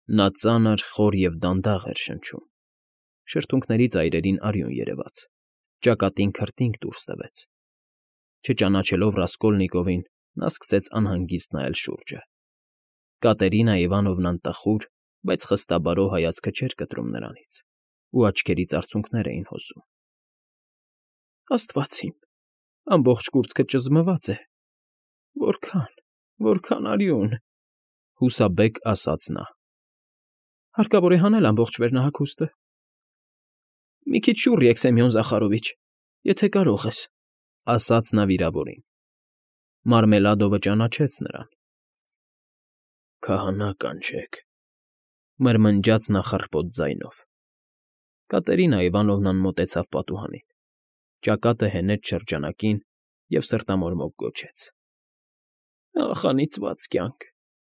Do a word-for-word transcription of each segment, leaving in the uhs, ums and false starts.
Նա ծանր, խոր և դանդաղ էր շնչում, շրթունքներից այրերին արյուն երևաց, ճակատին քրտինք դուրս տվեց. Չճանաչելով Ռասկոլնիկովին՝ նա սկսեց անհանգիստ նայել շուրջը. Կատերինա Իվանովնան տխուր, բայց խստաբարո հայացքը չէր կտրում նրանից ու աչքերից արցունքներ էին հոսում։ ֊ Աստված իմ, ամբողջ կուրծքը ճզմված է, որքա՜ն, որքա՜ն արյուն,֊ հուսաբեկ ասաց նա։ ֊ Հարկավոր է հանել ամբողջ վերնահագուստը։ ֊ Մի քիչ շուռ եկ, Սեմյոն Զախարովիչ, եթե կարող ես,֊ ասաց նա վիրավորին։ Մարմելադովը ճանաչեց նրան։ ֊ Քահանա կանչեք,֊ մրմնջաց նա խռպոտ ձայնով։ Կատերինա Իվանովնան մոտեցավ պատուհանին, ճակատը հենեց շրջանակին և սրտամորմոք գոչեց. ֊ Ախ, անիծված կյանք…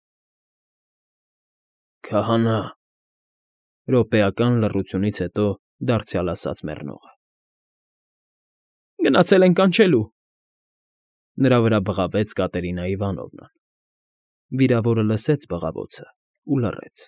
֊ Քահանա,֊ րոպեական լռությունից հետո դարձյալ ասաց մեռնողը։ ֊ Գնացել են կանչելու,֊ նրա վրա բղավեց Կատերինա Իվանովնան։ Վիրավորը լսեց բղավոցն ու լռեց։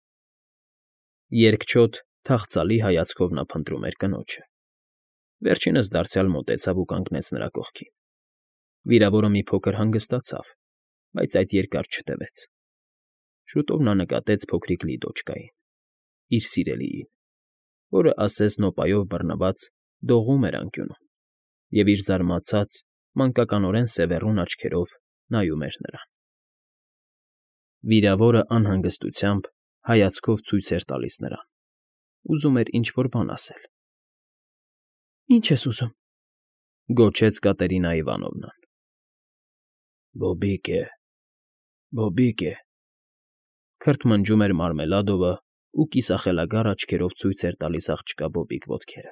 Երկչոտ, թախծալի հայացքով նա փնտրում էր կնոջը։ Վերջինս դարձյալ մոտեցավ ու կանգնեց նրա կողքին։ Վիրավորը մի փոքր հանգստացավ, բայց այդ երկար չտևեց։ Շուտով նա նկատեց փոքրիկ Լիդոչկային, իր սիրելիին, որը ասես նոպայով բռնված դողում էր անկյունում և իր զարմացած, մանկականորեն սևեռուն աչքերով նայում էր նրան։ Վիրավորը անհանգստությամբ հայացքով ցույց էր տալիս նրան, ուզում էր ինչ֊որ բան ասել։ ֊ Ի՞նչ ես ուզում,֊ գոչեց Կատերինա Իվանովնան։ ֊ Բոբիկ է, բոբիկ է,֊ քրթմնջում էր Մարմելադովը ու կիսախելագար աչքերով ցույց էր տալիս աղջկա բոբիկ ոտքերը։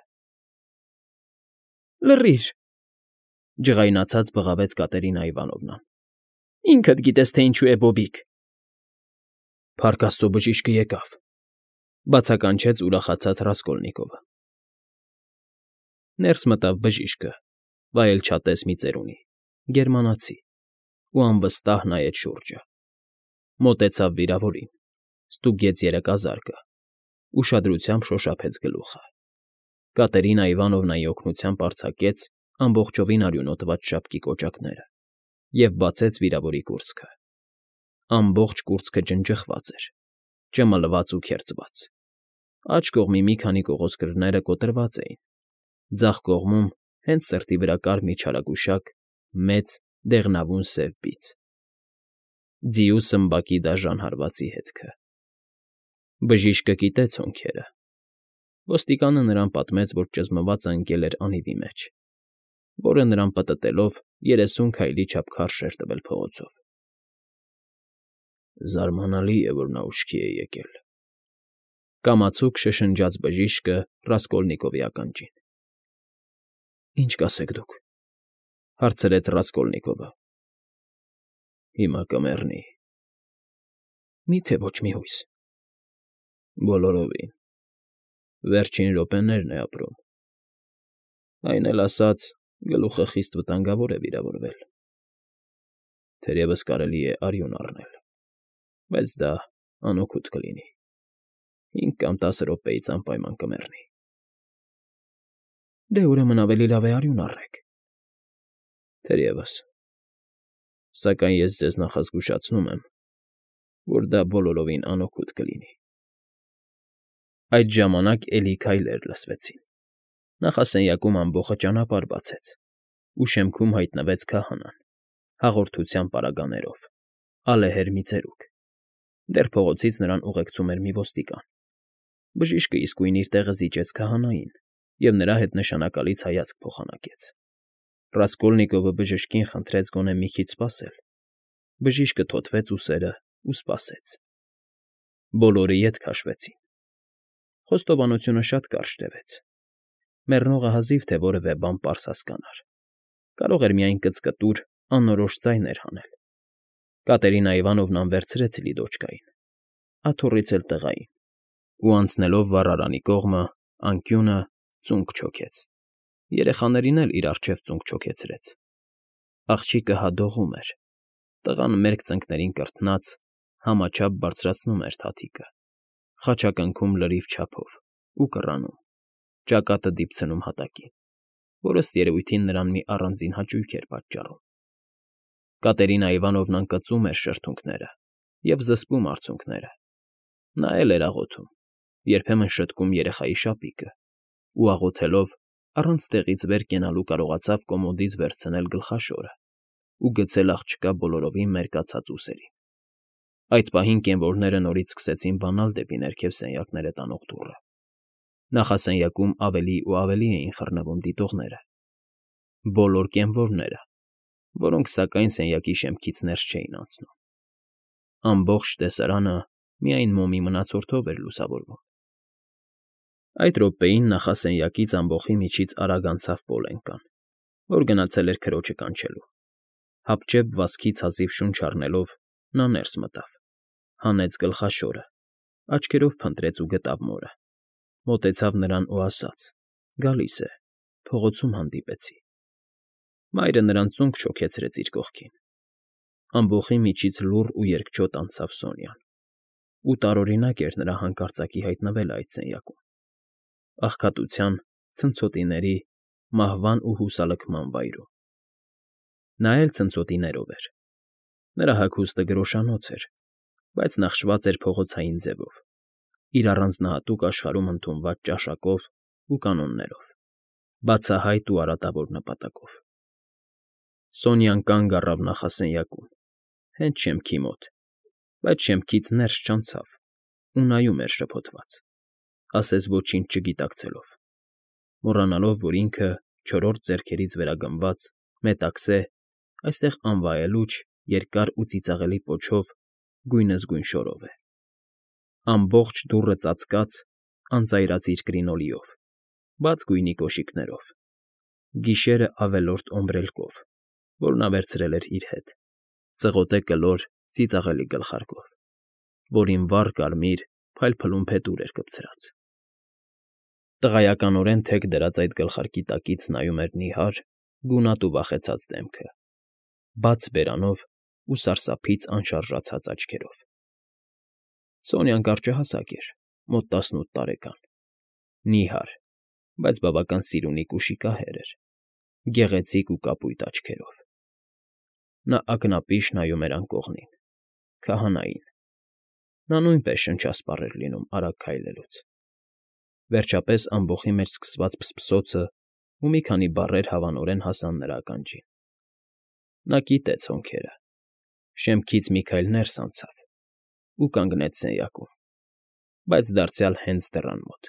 ֊ Լռիր,֊ ջղայնացած բղավեց Կատերինա Իվանովնան։ ֊ Ինքդ գիտես, թե ինչու է բոբիկ։ ֊ Փառք աստծո, բժիշկը եկավ,֊ բացականչեց ուրախացած Ռասկոլնիկովը։ Ներս մտավ բժիշկը, վայելչատես մի ծերունի, գերմանացի, ու անվստահ նայեց շուրջը։ Մոտեցավ վիրավորին, ստուգեց երակազարկը, ուշադրությամբ շոշափեց գլուխը։ Կատերինա Իվանովնայի օգնությամբ արձակեց ամբողջովին արյունոտված շապկի կոճակները և բացեց վիրավորի կուրծքը։ Ամբողջ կուրծքը ջնջղված էր, ճմլված ու քերծված։ Աջ կողմի մի քանի կողոսկրները կոտրված էին, ձախ կողմում, հենց սրտի վրա կար մի չարագուշակ, մեծ, դեղնավուն սև բիծ։ Ձիու սմբակի դաժան հարվածի հետքը։ Բժիշկը կիտեց հոնքերը։ Ոստիկանը նրան պատմեց, որ ճզմվածը ընկել էր անիվի մեջ, որը նրան պտտելով երեսուն քայլի չափ քարշ էր տվել փողոցով։ ֊ Զարմանալի է, որ նա ուշքի է եկել,֊ կամացուկ շշնջաց բժիշկը Ռասկոլնիկովի ականջին։ ֊ Ինչ կասեք դուք,֊ հարցրեց Ռասկոլնիկովը։ ֊ Հիմա կմեռնի։ ֊ Մի՞թե ոչ մի հույս։ ֊ Բոլորովին. վերջին րոպեներն է ապրում։ Այն էլ ասած, գլուխը խիստ վտանգավոր է վիրավորվել։ Թերևս կարելի է արյուն առնել, բայց դա անօգուտ կլինի, հինգ կամ տասը րոպեից անպայման կմեռնի։ ֊ Դե, ուրեմն ավելի լավ է արյուն առնեք։ ֊ Թերևս, սակայն ես ձեզ նախազգուշացնում եմ, որ դա բոլորովին անօգուտ կլինի։ Այդ ժամանակ էլի քայլեր լսվեցին։ Նախասենյակում ամբոխը ճանապարհ բացեց, ու շեմքում հայտնվեց քահանան, հաղորդության պարագաներով, ալեհեր մի ծերուկ։ Դեռ փողոցից նրան ուղեկցում էր մի ոստիկան։ Բժիշկը իսկույն իր տեղը զիջեց քահանային և նրա հետ նշանակալից հայացք փոխանակեց։ Ռասկոլնիկովը բժշկին խնդրեց գոնե մի քիչ սպասել։ Բժիշկը թոթվեց ուսերն ու սպասեց։ Բոլորը ետ քաշվեցին։ Խոստովանությունը շատ կարճ տևեց։ Մեռնողը հազիվ թե որևէ բան պարզ հասկանար, կարող էր միայն կծկտուր, անորոշ ձայներ հանել։ Կատերինա Իվանովնան վերցրեց Լիդոչկային, աթոռից էլ տղային, ու անցնելով վառարանի կողմը, անկյունը ծունկ չոքեց։ Երեխաներին էլ իր առջև ծունկ չոքեցրեց։ Աղջիկը հա դողում էր, տղան մերկ ծնկներին կրթնած համաչափ բարձրացնում էր թաթիկը։ խաչակնքում լրիվ չափով ու կռանում, ճակատը դիպցնում հատակին, որ ըստ երևույթին նրան մի առանձին հաճույք էր պատճառում։ Կատերինա Իվանովնան կծում էր շրթունքները և զսպում արցունքները, նայել էր աղոթում, երբեմն շտկում երեխայի շապիկը ու աղոթելով առանց տեղից վեր կենալու կարողացավ կոմոդից վերցնել գլխաշորը ու գցել աղջկա բոլորովին մերկացած ուսերին։ Այդ պահին կենվորները նորից սկսեցին բանալ դեպի ներքև սենյակները տանող դուռը։ Նախասենյակում ավելի ու ավելի էին խռնվում դիտողները, բոլոր կենվորները, որոնք, սակայն, սենյակի շեմքից ներս չէին անցնում։ Ամբողջ տեսարանը միայն մոմի մնացորդով էր լուսավորվում։ Այդ րոպեին նախասենյակից ամբոխի միջից արագ անցավ Պոլենկան, որ գնացել էր քրոջը կանչելու։ Հապճեպ վազքից հազիվ շունչ առնելով նա ներս մտավ, հանեց գլխաշորը, աչքերով փնտրեց ու գտավ մորը, մոտեցավ նրան ու ասաց. «Գալիս է, փողոցում հանդիպեցի»։ Մայրը նրան ծունկ չոքեցրեց իր կողքին։ Ամբոխի միջից լուռ ու երկչոտ անցավ Սոնյան, ու տարօրինակ էր նրա հանկարծակի հայտնվելը այդ սենյակում, աղքատության, ցնցոտիների, մահվան ու հուսալքման վայրում։ Նա էլ ցնցոտիներով էր։ Նրա հագուստը գրոշանոց էր, բայց նախշված էր փողոցային ձևով, իր առանձնահատուկ աշխարհում ընդունված ճաշակով ու կանոններով, բացահայտ ու արատավոր նպատակով։ Սոնյան կանգ առավ նախասենյակում, հենց շեմքի մոտ, բայց շեմքից ներս չանցավ ու նայում էր շփոթված, ասես ոչինչ չգիտակցելով, մոռանալով, որ ինքը չորրորդ ձեռքերից վերագնված, մետաքսե, այստեղ անվայելուչ, երկար ու ծիծաղելի պոչով գույնզգույն շորով է։ Ամբողջ դուռը ծածկած անծայրածիր կրինոլիով, բաց գույնի կոշիկներով, գիշերը ավելորդ օմբրելկով, որ նա վերցրել էր իր հետ, ծղոտե կլոր, ծիծաղելի գլխարկով, որին վառ կարմիր, փայլփլուն փետուր էր կպցրած։ Տղայականորեն թեք դրած այդ գլխարկի տակից նայում էր նիհար, գունատ ու վախեցած դեմքը, բաց բերանով ու սարսափից անշարժացած աչքերով։ Սոնյան կարճահասակ էր, մոտ տասնութ տարեկան, նիհար, բայց բավական սիրունիկ ու շիկահեր էր, գեղեցիկ ու կապույտ աչքերով։ Նա ակնապիշ նայում էր անկողնին, քահանային։ Նա նույնպես շնչասպառ էր լինում արագ քայլելուց։ Վերջապես ամբոխի մեջ սկսված փսփսոցը ու մի քանի բառեր հավանորեն հասան նրա ականջին։ Նա կիտեց հոնքերը, շեմքից մի քայլ ներս անցավ ու կանգնեց սենյակում, բայց դարձյալ հենց դռան մոտ։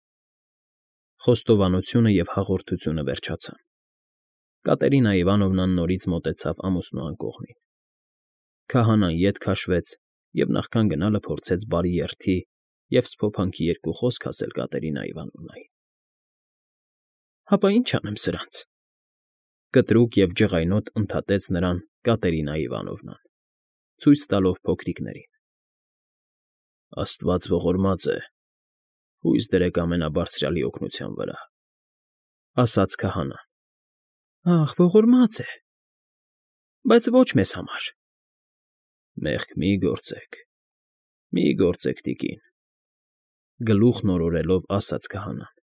Խոստովանությունը և հաղորդությունը վերջացան։ Կատերինա Իվանովնան նորից մոտեցավ ամուսնու անկողնին։ Քահանան ետ քաշվեց և նախքան գնալը փորձեց բարի երդի և սփոփանքի երկու խոսք ասել Կատերինա Իվանովնային։ ֊ Հապա ինչ անեմ սրանց,֊ կտրուկ և ջղայնոտ ընդհատեց նրան Կատերինա Իվանովնան, ցույց տալով փոքրիկներին։ ֊ Աստված ողորմած է, հույս դրեք ամենաբարձրյալի օգնության վրա,֊ ասաց քահանան։ ֊ Ախ, ողորմած է, բայց ոչ մեզ համար։ ֊ Մեղք մի գործեք, մի գործեք, տիկին,֊ գլուխն օրորելով ասաց քահանան։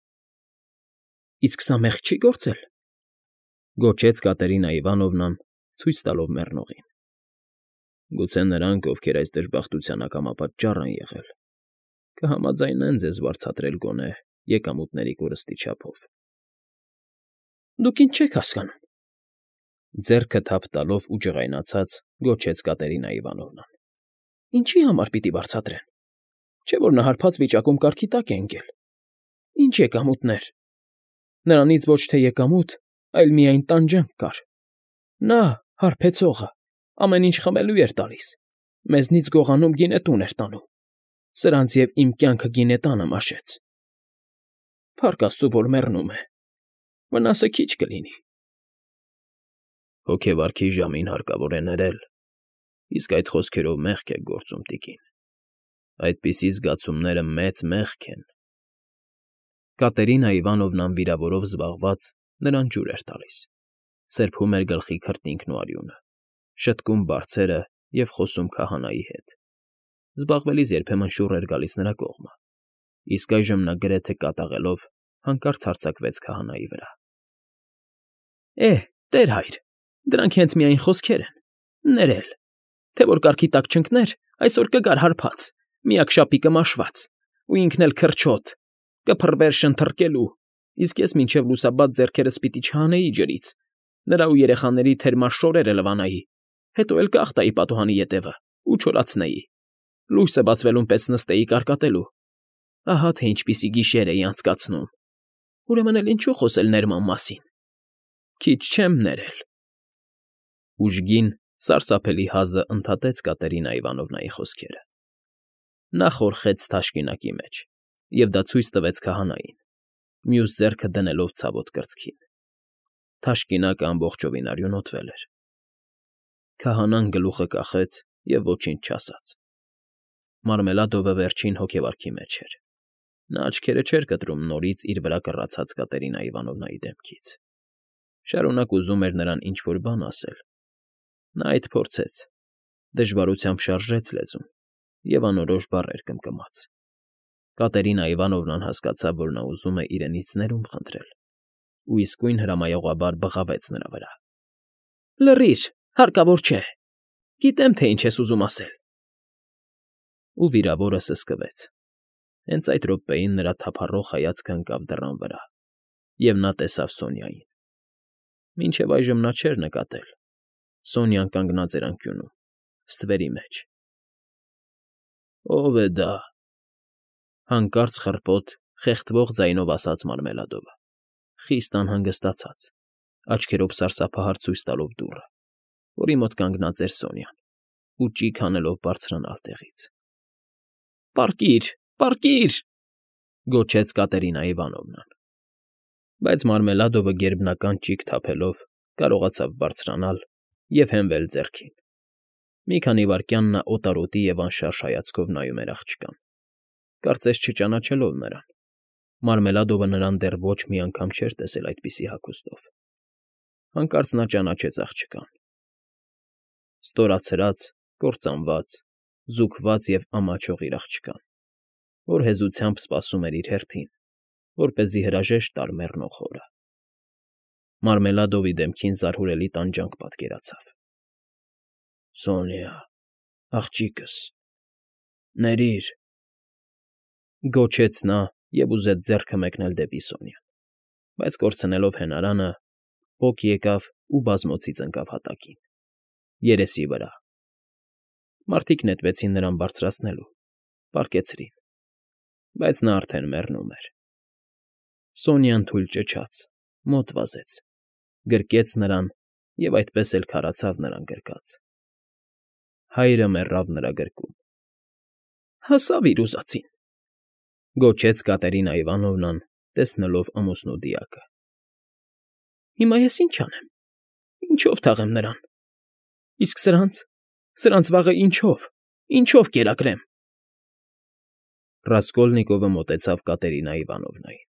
֊ Իսկ սա մեղք չի՞ գործել,֊ գոչեց Կատերինա Իվանովնան, ցույց տալով մեռնողին։ ֊ Գուցե նրանք, ովքեր այս դժբախտության ակամապատճառ են եղել, կհամաձայնեն ձեզ վարձատրել գոնե եկամուտների կորստի չափով։ ֊ Դուք ինչ չեք հասկանում,֊ ձեռքը թափ տալով ու ջղայնացած գոչեց Կատերինա Իվանովնան։ ֊ Ինչի՞ համար պիտի վարձատրեն, չէ՞ որ նա հարբած վիճակում կարգի տակ է ընկել։ Ինչ եկամուտներ… Նրանից ոչ թե եկամուտ, այլ միայն տանջանք կար։ Նա, հարբեցողը, ամեն ինչ խմելու էր տալիս, մեզնից գողանում գինետուն էր տանում, սրանց և իմ կյանքը գինետանը մաշեց։ Փառք աստծու, որ մեռնում է, վնասը քիչ կլինի։ ֊ Հոգեվարքի ժամին հարկավոր է ներել, իսկ այդ խոսքերով մեղք եք գործում, տիկին, այդպիսի զգացումները մեծ մեղք են։ Կատերինա Իվանովնան վիրավորով զբաղված նրան ջուր էր տալիս, սրբում էր գլխի քրտինքն ու արյունը, շտկում բարձերը և խոսում քահանայի հետ։ զբաղվելիս երբեմն շուռ էր գալիս նրա կողմը, իսկ այժմ նա գրեթե կատաղելով հանկարծ հարձակվեց քահանայի վրա։ ֊ Է, տեր֊հայր, դրանք հենց միայն խոսքեր են, ներել, թե որ կառքի տակ չընկներ, այսօր կգար հարբած, միակ շապիկը մաշված, ու ինքն էլ քրչոտ, կփռվեր շնթռկելու, իսկ ես մինչև լուսաբաց ձեռքերս պիտի չհանեի ջրից, նրա ու երեխաների թերմաշ շորերը լվանայի, հետո էլ կախտայի պատուհանի ետևը ու չորացնեի, լույսը բացվելուն պես նստեի կարկատելու, ահա թե ինչպիսի գիշեր էի անցկացնում, ուրեմն էլ ինչու խոսել ներման մասին, քիչ չեմ ներել։ Ուժգին, սարսափելի հազը ընդհատեց Կատերինա Իվանովնայի խոսքերը։ Նա խորխեց թաշկինակի մեջ, և դա ցույց տվեց քահանային, մյուս ձեռքը դնելով ցավոտ կրծքին։ Թաշկինակը ամբողջովին արյունոտվել էր։ Քահանան գլուխը կախեց և ոչինչ չասաց։ Մարմելադովը վերջին հոգեվարքի մեջ էր։ Նա աչքերը չէր կտրում նորից իր վրա կռացած Կատերինա Իվանովնայի դեմքից։ Շարունակ ուզում էր նրան ինչ֊որ բան ասել։ Նա այդ փորձեց, դժվարությամբ շարժեց լեզուն և անորոշ բառեր կմկմաց։ Կատերինա Իվանովնան հասկացավ, որ նա ուզում է իրենից ներում խնդրել, ու իսկույն հրամայողաբար բղավեց նրա վրա։ ֊ Լռիր, հարկավոր չէ, գիտեմ, թե ինչ ես ուզում ասել։ Ու վիրավորը սսկվեց։ Հենց այդ րոպեին նրա թափառող հայացքը ընկավ դռան վրա, և նա տեսավ Սոնյային։ Մինչև այժմ նա չէր նկատել. Սոնյան կանգնած էր անկյունում, ստվերի մեջ։ ֊ Ո՞վ է դա,֊ հանկարծ խռպոտ, խեղդվող ձայնով ասաց Մարմելադովը, խիստ անհանգստացած, աչքերով սարսափահար ցույց տալով դուռը, որի մոտ կանգնած էր Սոնյան, ու ճիգ հանելով բարձրանալ տեղից։ ֊ Պառկի՛ր, պառկի՛ր,֊ գոչեց Կատերինա Իվանովնան։ Բայց Մարմելադովը գերբնական ճիգ թափելով կարողացավ բարձրանալ և հենվել ձեռքին։ Մի քանի վայրկյան նա օտարոտի և անշարժ հայացքով նայում էր աղջկան, կարծես չճանաչելով նրան։ Մարմելադովը նրան դեռ ոչ մի անգամ չէր տեսել այդպիսի հագուստով։ Հանկարծ նա ճանաչեց աղջկան։ Ստորացրած, կործանված, զուգված և ամաչող իր աղջկան, որ հեզությամբ սպասում էր իր հերթին, որպեսզի հրաժեշտ տար մեռնող հորը։ Մարմելադովի դեմքին զարհուրելի տանջանք պատկերացավ։ ֊ Սոնյա, աղջիկս, ներիր,֊ գոչեց նա և ուզեց ձեռքը մեկնել դեպի Սոնյան, բայց կորցնելով հենարանը, պոկ եկավ ու բազմոցից ընկավ հատակին, երեսի վրա։ Մարդիկ նետվեցին նրան բարձրացնելու, պառկեցրին, բայց նա արդեն մեռնում էր։ Սոնյան թույլ ճչաց, մոտ վազեց, գրկեց նրան և այդպես էլ քարացավ նրան գրկած։ Հայրը մեռավ նրա գրկում։ ֊ Հասավ իր ուզածին,֊ գոչեց Կատերինա Իվանովնան, տեսնելով ամուսնու դիակը։ ֊ Հիմա ես ինչ անեմ, ինչո՞վ թաղեմ նրան, իսկ սրանց, սրանց վաղը ինչո՞վ, ինչո՞վ կերակրեմ։ Ռասկոլնիկովը մոտեցավ Կատերինա Իվանովնային։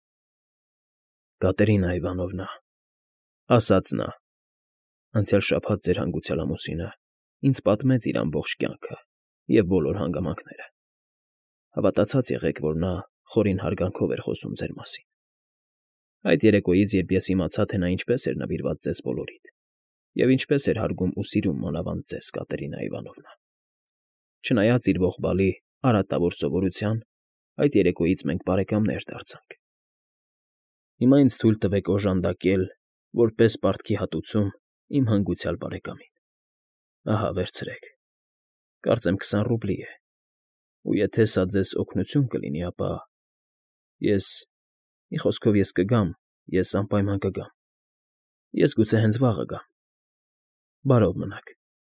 ֊ Կատերինա Իվանովնա,֊ ասաց նա,֊ անցյալ շաբաթ ձեր հանգուցյալ ամուսինը ինձ պատմեց իր ամբողջ կյանքը և բոլոր հանգամանքները։ Հավատացած եղեք, որ նա խորին հարգանքով էր խոսում ձեր մասին։ Այդ երեկոյից, երբ ես իմացա, թե նա ինչպես էր նվիրված ձեզ բոլորիդ, և ինչպես էր հարգում ու սիրում մանավանդ ձեզ, Կատերինա Իվանովնա, չնայած իր ողբալի արատավոր սովորության, այդ երեկոյից մենք բարեկամներ դարձանք։ Հիմա ինձ թույլ տվեք օժանդակել, որպես պարտքի հատուցում, իմ հանգուցյալ բարեկամին։ Ահա, վերցրեք, կարծեմ քսան ռուբլի է, ու եթե սա ձեզ օգնություն կլինի, ապա… Ես… մի խոսքով, ես կգամ, ես անպայման կգամ, ես գուցե հենց վաղը գամ։ Բարով մնաք։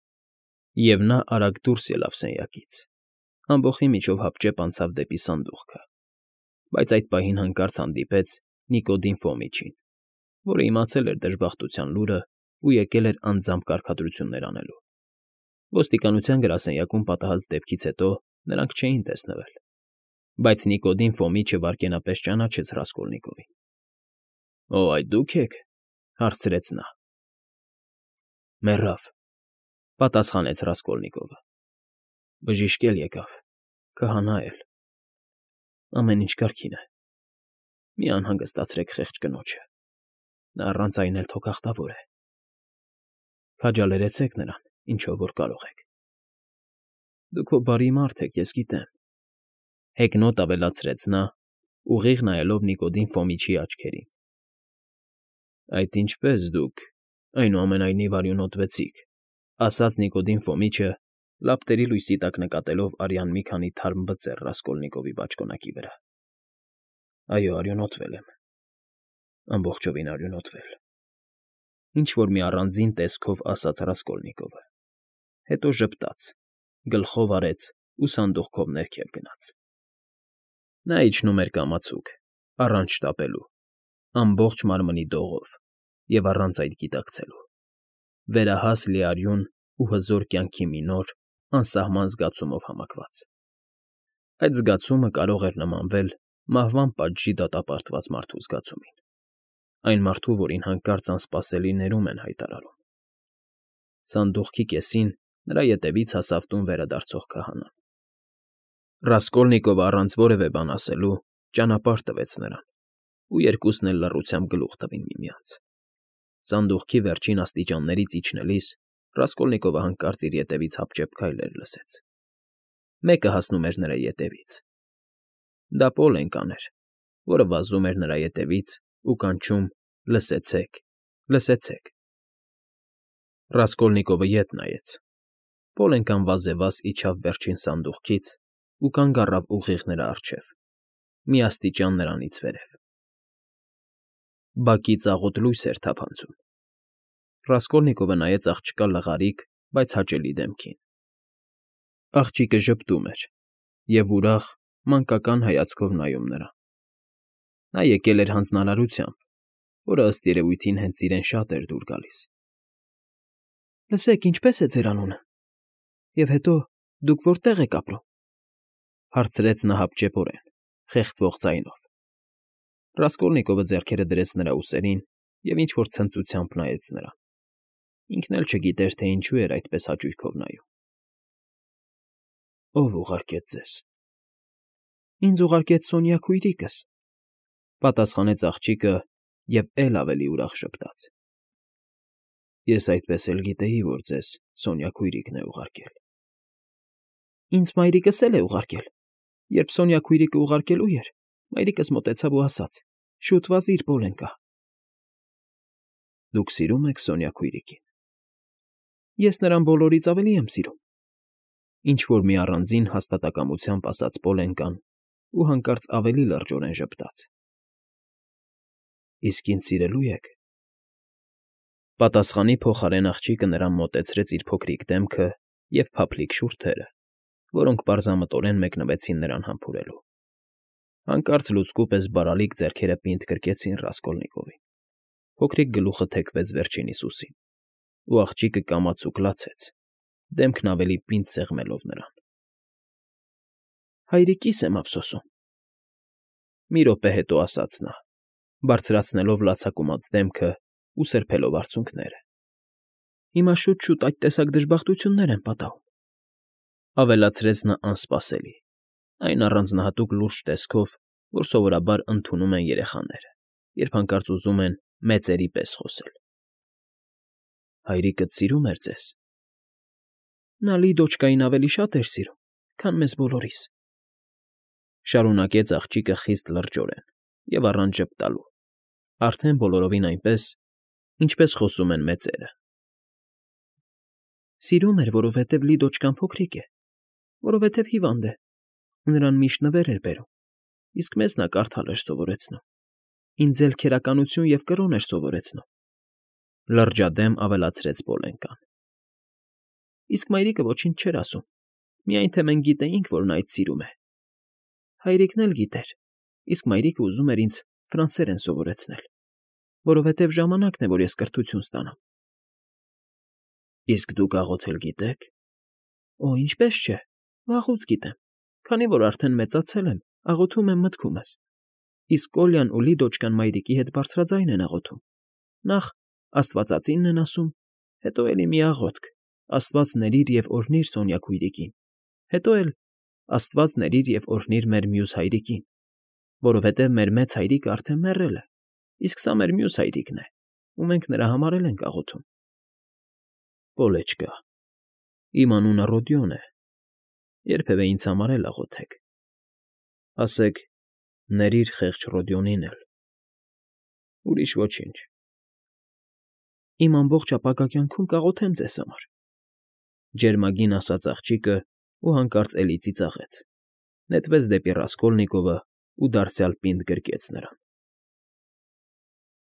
Եվ նա արագ դուրս ելավ սենյակից, ամբոխի միջով հապճեպ անցավ դեպի սանդուղքը, բայց այդ պահին հանկարծ հանդիպեց Նիկոդիմ Ֆոմիչին, որը իմացել էր դժբախտության լուրն ու եկել էր անձամբ կարգադրություններ անելու։ Ոստիկանության գրասենյակում պատահած դեպքից հետո նրանք չէին տեսնվել, բայց Նիկոդիմ Ֆոմիչը վայրկենապես ճանաչեց Ռասկոլնիկովին։ ֊ Օ, այդ դուք եք,֊ հարցրեց նա։ ֊ Մեռավ,֊ պատասխանեց Ռասկոլնիկովը։ Բժիշկ էլ եկավ, քահանա էլ, ամեն ինչ կարգին է, մի անհանգստացրեք խեղճ կնոջը, նա առանց այն էլ թոքախտավոր է, քաջալերեցեք նրան, ինչով որ կարող եք։ Դուք հո բարի մարդ եք, ես գիտեմ, հեգնոտ ավելացրեց նա, ուղիղ նայելով Նիկոդիմ Ֆոմիչի աչքերին։ Այդ ինչպես դուք, այնուամենայնիվ արյունոտվեցիք, ասաց Նիկոդիմ Ֆոմիչը, լապտերի լույսի տակ նկատելով արյան մի քանի թարմ բծեր Ռասկոլնիկովի բաճկոնակի վրա։ Այո, արյունոտվել եմ, ամբողջովին արյունոտվել, ինչ-որ մի առանձին տեսքով ասաց Ռասկոլնիկովը, հետո ժպտաց, գլխով արեց ու սանդուղքով ներքև գնաց։ Նա իջնում էր կամացուկ, առանց շտապելու, ամբողջ մարմնի դողով և առանց այդ գիտակցելու, վերահաս լիարյուն ու հզոր կյանքի մի նոր, անսահման զգացումով համակված։ Այդ զգացումը կարող էր նմանվել մահվան պատժի դատապարտված մարդու զգացումին, այն մարդու, որին հանկարծ անսպասելի ներում են հայտարարում։ Սանդուղքի կեսին նրա ետևից հասավ տուն վերադարձող քահանան։ Ռասկոլնիկովը առանց որևէ բան ասելու ճանապարհ տվեց նրան, ու երկուսն էլ լռությամբ գլուխ տվին միմյանց։ Սանդուղքի վերջին աստիճաններից իջնելիս Ռասկոլնիկովը հանկարծ իր ետևից հապճեպ քայլեր լսեց։ Մեկը հասնում էր նրա ետևից։ Դա Պոլենկան էր, որը վազում էր նրա ետևից ու կանչում. «Լսեցեք, լսեցեք»։ Ռասկոլնիկովը ետ նայեց։ Պոլենկան վազեվազ իջավ վերջին սանդուղքից ու կանգ առավ ուղիղ նրա առջև, մի աստիճան նրանից վերև։ Բակից աղոտ լույս էր թափանցում։ Ռասկոլնիկովը նայեց աղջկա լղարիկ, բայց հաճելի դեմքին։ Աղջիկը ժպտում էր և ուրախ, մանկական հայացքով նայում նրան։ Նա եկել էր հանձնարարությամբ, որը ըստ երևույթին հենց իրեն շատ էր դուր գալիս։ Լսեք, ինչպե՞ս է ձեր անունը, և հետո դուք որտե՞ղ եք ապրում,֊ հարցրեց նա հապճեպորեն, խեղդվող ձայնով։ Ռասկոլնիկովը ձեռքերը դրեց նրա ուսերին և ինչ֊որ ցնծությամբ նայեց նրան։ Ինքն էլ չգիտեր, թե ինչու էր այդպես հաճույքով նայում։ Ո՞վ ուղարկեց ձեզ։ Ինձ ուղարկեց Սոնյա քույրիկս,֊ պատասխանեց աղջիկը և էլ ավելի ուրախ ժպտաց։ Ես այդպես էլ գիտեի, որ ձեզ Սոնյա քույրիկն է ուղարկել։ Ինձ մայրիկս էլ է ուղարկել։ Երբ Սոնյա քույրիկը ուղարկելու էր, մայրիկս մոտեցավ ու ասաց. «Շուտ վազիր, Պոլենկա»։ Դուք սիրում եք Սոնյա քույրիկին։ Ես նրան բոլորից ավելի եմ սիրում,֊ ինչ֊որ մի առանձին հաստատակամությամբ ասաց Պոլենկան ու հանկարծ ավելի լրջորեն ժպտաց։ Իսկ ինձ սիրելո՞ւ եք։ Պատասխանի փոխարեն աղջիկը նրան մոտեցրեց իր փոքրիկ դեմքը և փափլիկ շուրթերը, որոնք պարզամտորեն մեկնվեցին նրան համբուրելու։ Հանկարծ լուցկու պես բարալիկ ձեռքերը պինդ գրկեցին Ռասկոլնիկովին, փոքրիկ գլուխը թեքվեց վերջինիս ուսին, ու աղջիկը կամացուկ լացեց, դեմքն ավելի պինդ սեղմելով նրան։ Հայրիկիս եմ ափսոսում,֊ մի րոպե հետո ասաց նա, բարձրացնելով լացակումած դեմքը ու սրբելով արցունքները։ Հիմա շուտ֊շուտ այդ տեսակ դժբախտություններ են պատահում,֊ ավելացրեց նա անսպասելի, այն առանձնահատուկ լուրջ տեսքով, որ սովորաբար ընդունում են երեխաները, երբ հանկարծ ուզում են մեծերի պես խոսել։ Հայրիկդ սիրում էր ձեզ։ Նա Լիդոչկային ավելի շատ էր սիրում, քան մեզ բոլորիս,֊ շարունակեց աղջիկը խիստ լրջորեն և առանց ժպտալու, արդեն բոլորովին այնպես, ինչպես խոսում են մեծերը։ Սիրում էր, որովհետև Լիդոչկան փոքրիկ է, որովհետև հիվանդ է, ու նրան միշտ նվեր էր բերում, իսկ մեզ նա կարդալ էր սովորեցնում, ինձ էլ քերականություն և կրոն էր սովորեցնում,֊ լրջադեմ ավելացրեց Պոլենկան։ Իսկ մայրիկը ոչինչ չէր ասում, միայն թե մենք գիտեինք, որ նա ինձ սիրում է։ Հայրիկն էլ գիտեր, իսկ մայրիկը ուզում էր ինձ ֆրանսերեն սովորեցնել, որովհետև ժամանակն է, որ ես կրթություն ստանամ։ Իսկ դուք աղոթել գիտե՞ք։ Օ, ինչպես չէ, վաղուց գիտեմ, քանի որ արդեն մեծացել եմ, աղոթում եմ մտքումս, իսկ Կոլյան ու Լիդոչկան մայրիկի հետ բարձրաձայն են աղոթում։ Նախ աստվածածինն են ասում, հետո էլի մի աղոթք. Աստված ների և օրհնիր Սոնյա քույրիկին, Հետո էլ Աստված ների և օրհնիր մեր մյուս հայրիկին, որովհետև մեր մեծ հայրիկը արդեն մեռել է, իսկ սա մեր մյուս հայրիկն է, ու մենք նրա համար էլ ենք աղոթում։ Պոլեչկա, իմ անունը Ռոդիոն է, երբևէ ինձ համար էլ աղոթեք, ասեք. «Ներիր խեղճ Ռոդիոնին էլ»։ Ուրիշ ոչինչ։ Իմ ամբողջ ապագա կյանքում կաղոթեմ ձեզ համար, ֊ ջերմագին ասաց աղջիկը ու հանկարծ էլի ծիծաղեց, նետվեց դեպի Ռասկոլնիկովը ու դարձյալ պինդ գրկեց նրան։